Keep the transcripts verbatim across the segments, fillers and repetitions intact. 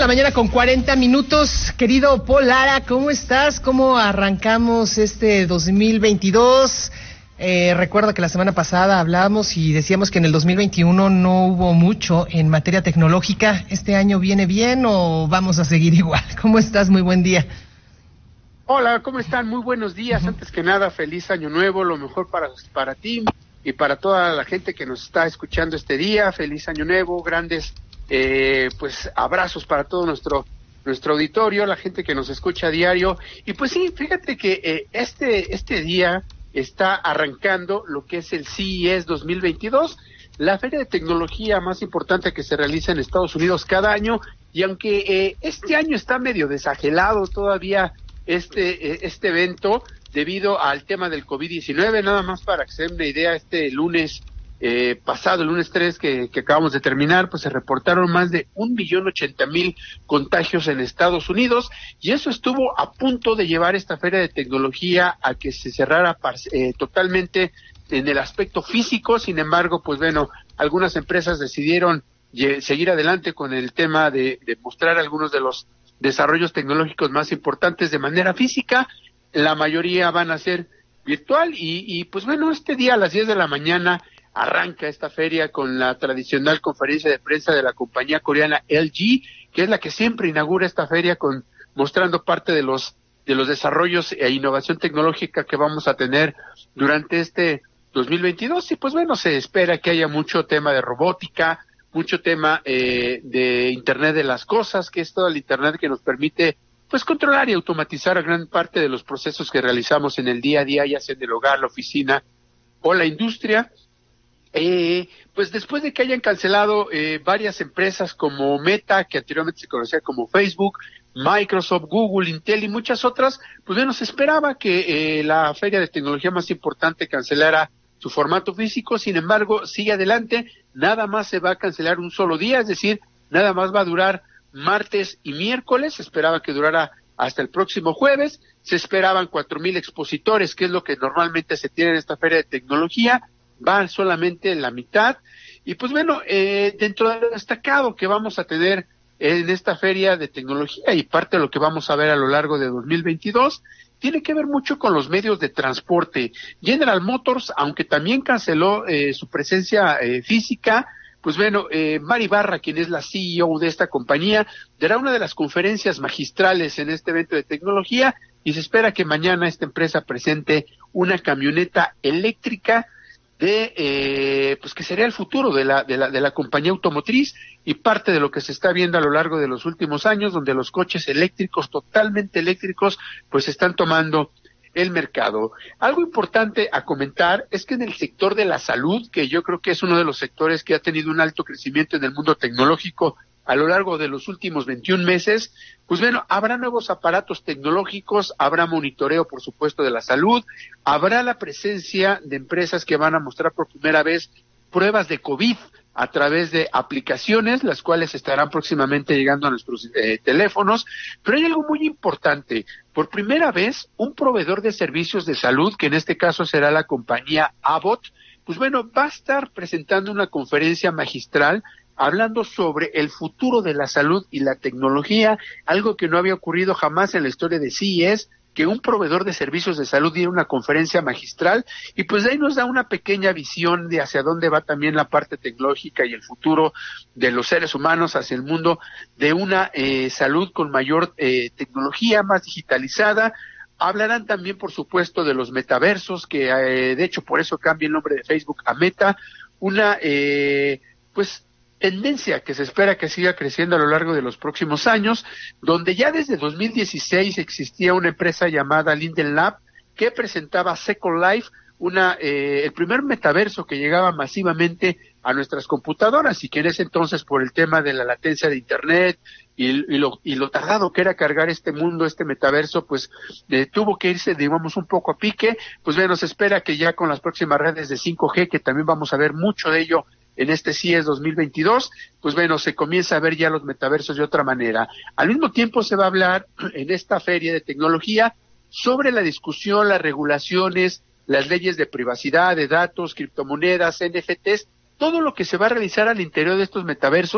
mañana con cuarenta minutos. Querido Paul Lara, ¿cómo estás? ¿Cómo arrancamos este dos mil veintidós? Eh, recuerdo que la semana pasada hablábamos y decíamos que en el dos mil veintiuno no hubo mucho en materia tecnológica. ¿Este año viene bien o vamos a seguir igual? ¿Cómo estás? Muy buen día. Hola, ¿cómo están? Muy buenos días. Uh-huh. Antes que nada, feliz año nuevo, lo mejor para, para ti y para toda la gente que nos está escuchando este día. Feliz año nuevo, grandes eh, pues abrazos para todo nuestro nuestro auditorio, la gente que nos escucha a diario. Y pues sí, fíjate que eh, este este día está arrancando lo que es el C E S dos mil veintidós, la feria de tecnología más importante que se realiza en Estados Unidos cada año. Y aunque eh, este año está medio desagelado todavía este eh, este evento debido al tema del COVID diecinueve, nada más para que se den una idea, este lunes eh, pasado, el lunes tres que, que acabamos de terminar, pues se reportaron más de un millón ochenta mil contagios en Estados Unidos, y eso estuvo a punto de llevar esta feria de tecnología a que se cerrara eh, totalmente en el aspecto físico. Sin embargo, pues bueno, algunas empresas decidieron seguir adelante con el tema de, de mostrar algunos de los desarrollos tecnológicos más importantes de manera física. La mayoría van a ser virtual y, y pues bueno, este día a las diez de la mañana arranca esta feria con la tradicional conferencia de prensa de la compañía coreana L G, que es la que siempre inaugura esta feria con mostrando parte de los de los desarrollos e innovación tecnológica que vamos a tener durante este dos mil veintidós. Y pues bueno, se espera que haya mucho tema de robótica, mucho tema eh, de Internet de las cosas, que es todo el Internet que nos permite pues controlar y automatizar gran parte de los procesos que realizamos en el día a día, ya sea en el hogar, la oficina o la industria. Eh, pues después de que hayan cancelado eh, varias empresas como Meta, que anteriormente se conocía como Facebook, Microsoft, Google, Intel y muchas otras, pues bueno, se esperaba que eh, la feria de tecnología más importante cancelara su formato físico. Sin embargo, sigue adelante, nada más se va a cancelar un solo día, es decir, nada más va a durar martes y miércoles. Se esperaba que durara hasta el próximo jueves, se esperaban cuatro mil expositores, que es lo que normalmente se tiene en esta feria de tecnología, van solamente la mitad. Y pues bueno, eh, dentro de lo destacado que vamos a tener en esta feria de tecnología y parte de lo que vamos a ver a lo largo de dos mil veintidós, tiene que ver mucho con los medios de transporte. General Motors, aunque también canceló eh, su presencia eh, física, pues bueno, eh, Mari Barra, quien es la C E O de esta compañía, dará una de las conferencias magistrales en este evento de tecnología, y se espera que mañana esta empresa presente una camioneta eléctrica de eh, pues que sería el futuro de la de la de la compañía automotriz, y parte de lo que se está viendo a lo largo de los últimos años, donde los coches eléctricos, totalmente eléctricos, pues están tomando el mercado. Algo importante a comentar es que en el sector de la salud, que yo creo que es uno de los sectores que ha tenido un alto crecimiento en el mundo tecnológico a lo largo de los últimos veintiún meses, pues bueno, habrá nuevos aparatos tecnológicos, habrá monitoreo, por supuesto, de la salud, habrá la presencia de empresas que van a mostrar por primera vez pruebas de COVID a través de aplicaciones, las cuales estarán próximamente llegando a nuestros eh, teléfonos. Pero hay algo muy importante: por primera vez, un proveedor de servicios de salud, que en este caso será la compañía Abbott, pues bueno, va a estar presentando una conferencia magistral hablando sobre el futuro de la salud y la tecnología, algo que no había ocurrido jamás en la historia de C E S, que un proveedor de servicios de salud diera una conferencia magistral. Y pues de ahí nos da una pequeña visión de hacia dónde va también la parte tecnológica y el futuro de los seres humanos hacia el mundo de una eh, salud con mayor eh, tecnología, más digitalizada. Hablarán también, por supuesto, de los metaversos, que eh, de hecho por eso cambia el nombre de Facebook a Meta, una eh, pues tendencia que se espera que siga creciendo a lo largo de los próximos años, donde ya desde dos mil dieciséis existía una empresa llamada Linden Lab que presentaba Second Life, una eh, el primer metaverso que llegaba masivamente a nuestras computadoras, y que en ese entonces, por el tema de la latencia de internet y, y lo y lo tardado que era cargar este mundo, este metaverso, pues eh, tuvo que irse, digamos, un poco a pique. Pues bueno, se espera que ya con las próximas redes de cinco G, que también vamos a ver mucho de ello en este C E S dos mil veintidós, pues bueno, se comienza a ver ya los metaversos de otra manera. Al mismo tiempo se va a hablar en esta feria de tecnología sobre la discusión, las regulaciones, las leyes de privacidad, de datos, criptomonedas, N F Ts, todo lo que se va a realizar al interior de estos metaversos,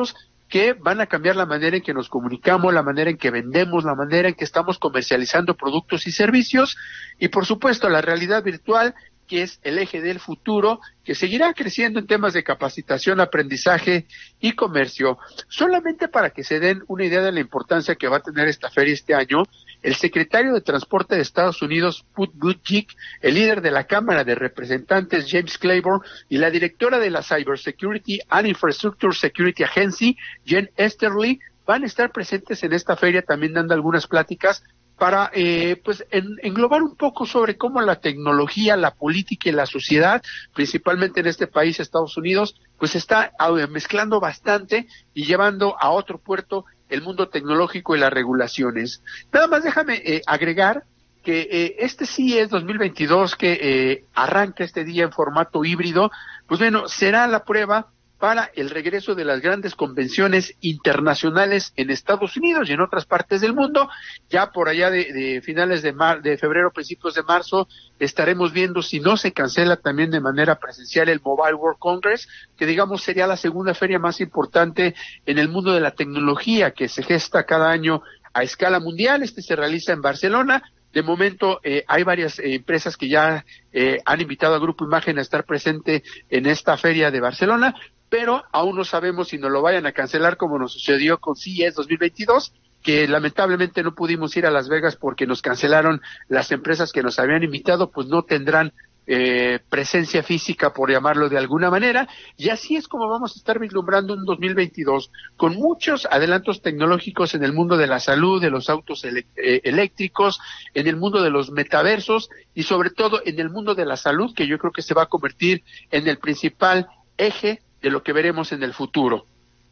que van a cambiar la manera en que nos comunicamos, la manera en que vendemos, la manera en que estamos comercializando productos y servicios, y por supuesto la realidad virtual, que es el eje del futuro, que seguirá creciendo en temas de capacitación, aprendizaje y comercio. Solamente para que se den una idea de la importancia que va a tener esta feria este año, el secretario de Transporte de Estados Unidos, Pete Buttigieg, el líder de la Cámara de Representantes, James Claiborne, y la directora de la Cybersecurity and Infrastructure Security Agency, Jen Easterly, van a estar presentes en esta feria también dando algunas pláticas para eh, pues en, englobar un poco sobre cómo la tecnología, la política y la sociedad, principalmente en este país, Estados Unidos, pues está mezclando bastante y llevando a otro puerto el mundo tecnológico y las regulaciones. Nada más déjame eh, agregar que eh, este C E S dos mil veintidós que eh, arranca este día en formato híbrido, pues bueno, será la prueba para el regreso de las grandes convenciones internacionales en Estados Unidos y en otras partes del mundo. Ya por allá de, de finales de, mar, de febrero, principios de marzo, estaremos viendo si no se cancela también de manera presencial el Mobile World Congress, que digamos sería la segunda feria más importante en el mundo de la tecnología, que se gesta cada año a escala mundial. Este se realiza en Barcelona. De momento eh, hay varias eh, empresas que ya eh, han invitado a Grupo Imagen a estar presente en esta feria de Barcelona, pero aún no sabemos si nos lo vayan a cancelar como nos sucedió con C E S dos mil veintidós, que lamentablemente no pudimos ir a Las Vegas porque nos cancelaron las empresas que nos habían invitado, pues no tendrán eh, presencia física, por llamarlo de alguna manera, y así es como vamos a estar vislumbrando un dos mil veintidós con muchos adelantos tecnológicos en el mundo de la salud, de los autos ele- eh, eléctricos, en el mundo de los metaversos y sobre todo en el mundo de la salud, que yo creo que se va a convertir en el principal eje de lo que veremos en el futuro.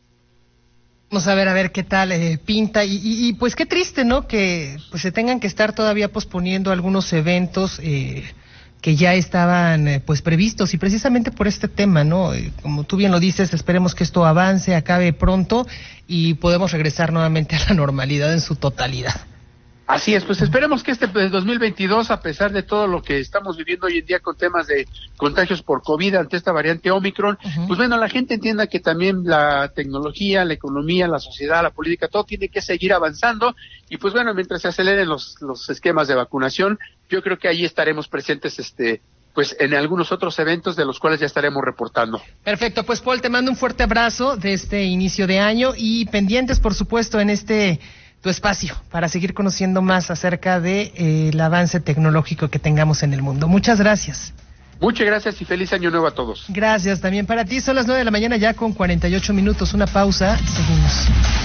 Vamos a ver, a ver qué tal eh, pinta y, y, y pues qué triste, ¿no? Que pues se tengan que estar todavía posponiendo algunos eventos eh, que ya estaban eh, pues previstos y precisamente por este tema, ¿no? Eh, como tú bien lo dices, esperemos que esto avance, acabe pronto y podemos regresar nuevamente a la normalidad en su totalidad. Así es, pues esperemos que este pues, dos mil veintidós, a pesar de todo lo que estamos viviendo hoy en día con temas de contagios por COVID ante esta variante Omicron, uh-huh. pues bueno, la gente entienda que también la tecnología, la economía, la sociedad, la política, todo tiene que seguir avanzando y pues bueno, mientras se aceleren los, los esquemas de vacunación, yo creo que ahí estaremos presentes este pues en algunos otros eventos de los cuales ya estaremos reportando. Perfecto, pues Paul, te mando un fuerte abrazo de este inicio de año y pendientes, por supuesto, en este tu espacio para seguir conociendo más acerca de eh, el avance tecnológico que tengamos en el mundo. Muchas gracias. Muchas gracias y feliz año nuevo a todos. Gracias también para ti. Son las nueve de la mañana ya con cuarenta y ocho minutos. Una pausa. Seguimos.